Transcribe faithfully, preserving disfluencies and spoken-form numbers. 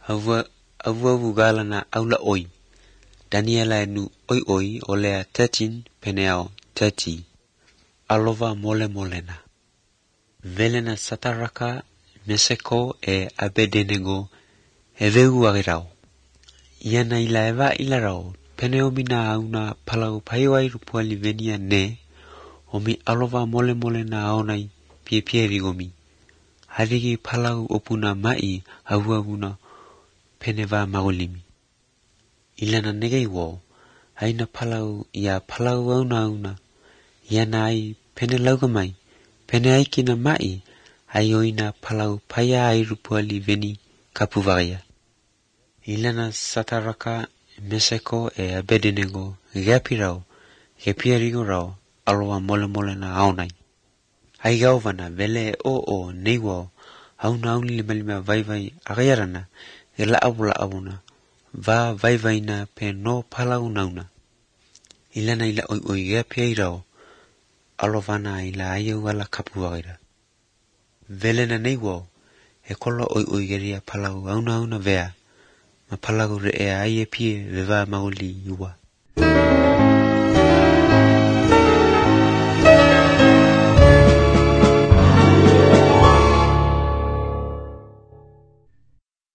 Avua avua vugala na aula oi. Daniela nu oi oi olea thirteen peneo thirty. Alova mole molena. Velena sataraka Meseko e Abednego eveu agirao. Iana ila eva ilarao peneo mina auna palau paiwai rupuali venia ne omi alova mole mole na aonai pie pie rigomi. Havigi palau opuna mai avuavuna peneva magolimi. Ilana negeiwo aina palau ia palau auna auna iana ai pene laugamai pene aikina mai ai oina palau paya ai rupuali veni kapuvaya. Ilana sataraka Meseko e Abednego gapirao gepiarigo rao aloa mole mole na aonai. Ai gauvana vele o o neiwo auna auni lima lima vai vai agayarana gela abula abuna va vai vai na pe no palau nauna. Ilana ila oi oi gapiarao alovana ila ayo ala kapuvaya. Vele na neiwo e kolo oi oi geria palau auna auna vea ma palau re e aie pie veva mauli iwa.